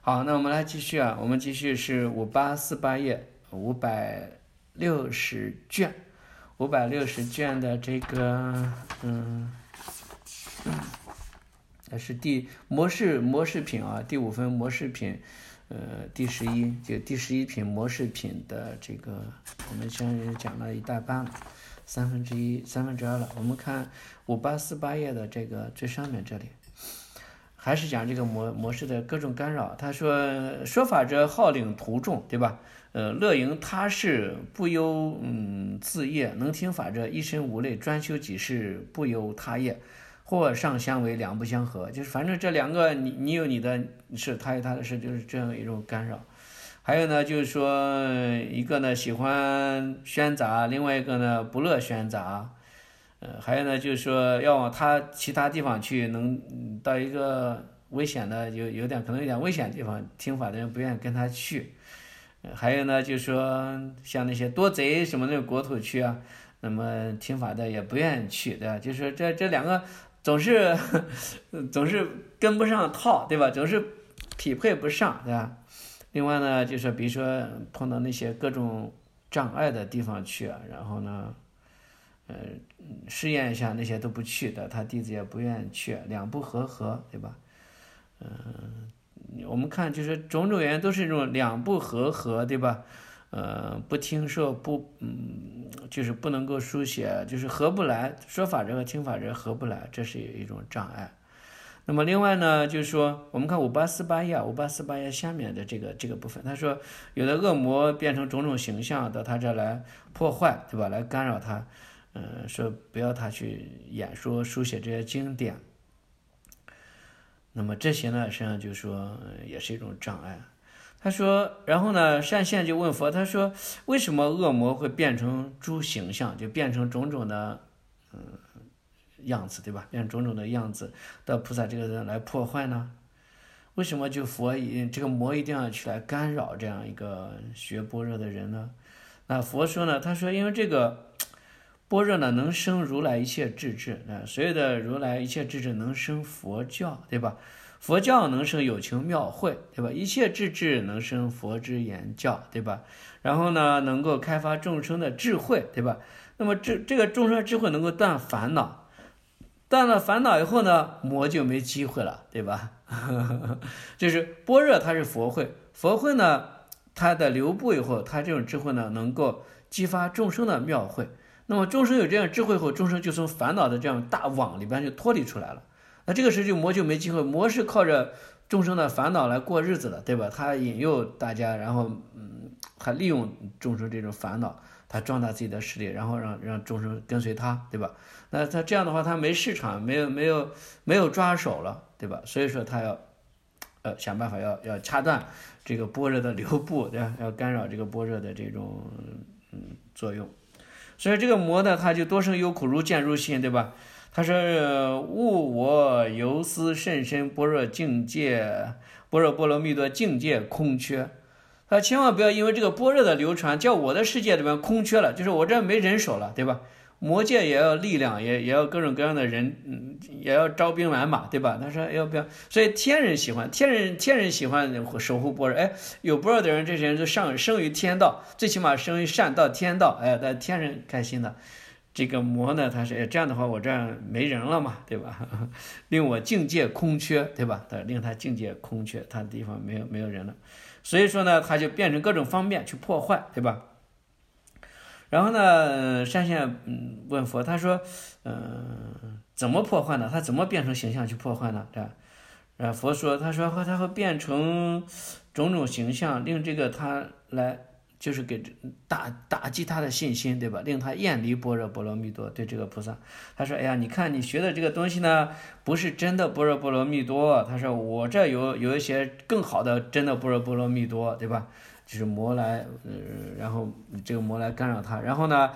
好，那我们来继续啊，我们继续是5848页560卷，560卷的这个是模式品啊，第5分模式品，第11就第11品模式品的这个，我们现在讲了一大半了，2/3了。我们看5848页的这个最上面这里。还是讲这个模式的各种干扰。他说法者好领徒众，对吧？乐营他事，不忧自业；能听法者一身无累，专修己事，不忧他业。或上相为，两不相合，就是反正这两个你有你的事，他有他的事，就是这样一种干扰。还有呢，就是说一个呢喜欢喧杂，另外一个呢不乐喧杂。还有呢，就是说要往其他地方去，能到一个危险的，可能有点危险的地方，听法的人不愿意跟他去。还有呢，就是说像那些多贼什么那种国土去啊，那么听法的也不愿意去，对吧？就是说这两个总是跟不上套，对吧？总是匹配不上，对吧？另外呢，就是比如说碰到那些各种障碍的地方去啊，然后呢。试验一下那些都不去的，他弟子也不愿意去，两不合，对吧？我们看就是种种原因都是这种两不合，对吧？不听说就是不能够书写，就是合不来，说法者和听法者合不来，这是一种障碍。那么另外呢，就是说我们看5848页下面的这个部分，他说有的恶魔变成种种形象到他这来破坏，对吧？来干扰他。说不要他去演说书写这些经典，那么这些呢，实际上就说也是一种障碍。他说，然后呢，善现就问佛，他说为什么恶魔会变成诸形象，就变成种种的样子，对吧？变成种种的样子到菩萨这个人来破坏呢？为什么就这个魔一定要去来干扰这样一个学般若的人呢？那佛说呢，他说因为这个。般若呢，能生如来一切智智，所有的如来一切智智能生佛教，对吧？佛教能生有情妙慧，对吧？一切智智能生佛之言教，对吧？然后呢，能够开发众生的智慧，对吧？那么这个众生智慧能够断烦恼，断了烦恼以后呢，魔就没机会了，对吧？就是般若它是佛慧，佛慧呢，它的流布以后，它这种智慧呢，能够激发众生的妙慧。那么众生有这样智慧后，众生就从烦恼的这样大网里边就脱离出来了。那这个时候魔就没机会，魔是靠着众生的烦恼来过日子的，对吧？他引诱大家，然后他利用众生这种烦恼，他壮大自己的势力，然后让众生跟随他，对吧？那他这样的话，他没市场，没有抓手了，对吧？所以说他要想办法要掐断这个般若的流布，对吧？要干扰这个般若的这种作用。所以这个魔呢，他就多生忧苦，如见如信，对吧？他说悟我游思甚深，般若境界，般若波罗蜜多境界空缺。他千万不要因为这个般若的流传，叫我的世界里面空缺了，就是我这没人手了，对吧？魔界也要力量，也要各种各样的人，也要招兵买马，对吧？他说要不要？所以天人喜欢，天人喜欢守护般若。哎，有般若的人，这些人就生于天道，最起码生于善道天道。哎，但天人开心的。这个魔呢，他是这样的话，我这样没人了嘛，对吧？令我境界空缺，对吧？令他境界空缺，他的地方没有人了。所以说呢，他就变成各种方面去破坏，对吧？然后呢，善现问佛，他说，怎么破坏呢？他怎么变成形象去破坏呢？对吧？佛说，他说他会变成种种形象，令这个他来就是给打击他的信心，对吧？令他厌离般若波罗蜜多，对这个菩萨，他说，哎呀，你看你学的这个东西呢，不是真的般若波罗蜜多。他说我这有一些更好的真的般若波罗蜜多，对吧？就是魔来，然后这个魔来干扰他，然后呢，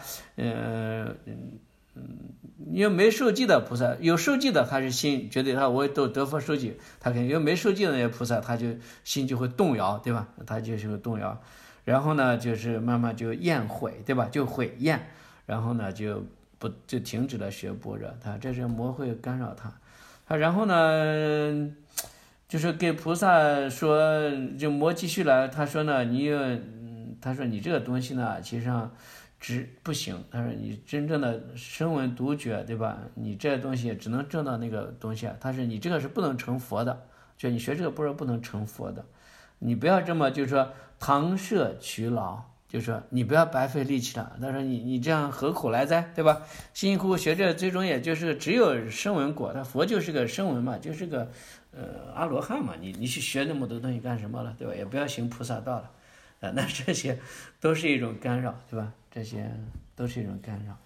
因为没受记的菩萨，有受记的他是心觉得我都得佛受记，他肯定因为没受记的那些菩萨，他就心就会动摇，对吧？他就是会动摇，然后呢，就是慢慢就厌悔，对吧？就悔厌，然后呢就停止了学般若，他这是魔会干扰他，然后呢。 就是给菩萨说，就魔继续来，他说呢，他说你这个东西呢，其实上不行。他说你真正的声闻独觉，对吧？你这东西只能证到那个东西。他说你这个是不能成佛的，就你学这个般若不能成佛的。你不要这么就是说搪塞取劳，就是说你不要白费力气了。他说你这样何苦来哉，对吧？辛辛苦苦学这最终也就是只有声闻果，他佛就是个声闻嘛，就是个阿罗汉嘛，你去学那么多东西干什么了，对吧？也不要行菩萨道了。那这些都是一种干扰，对吧？这些都是一种干扰。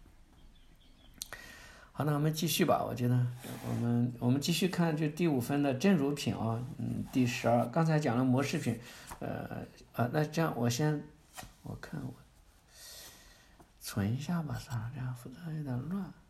好，那我们继续吧。我觉得我们继续看这第5分的真如品啊，第12。刚才讲了模式品，那这样我看我存一下吧，算了，这样否则有点乱。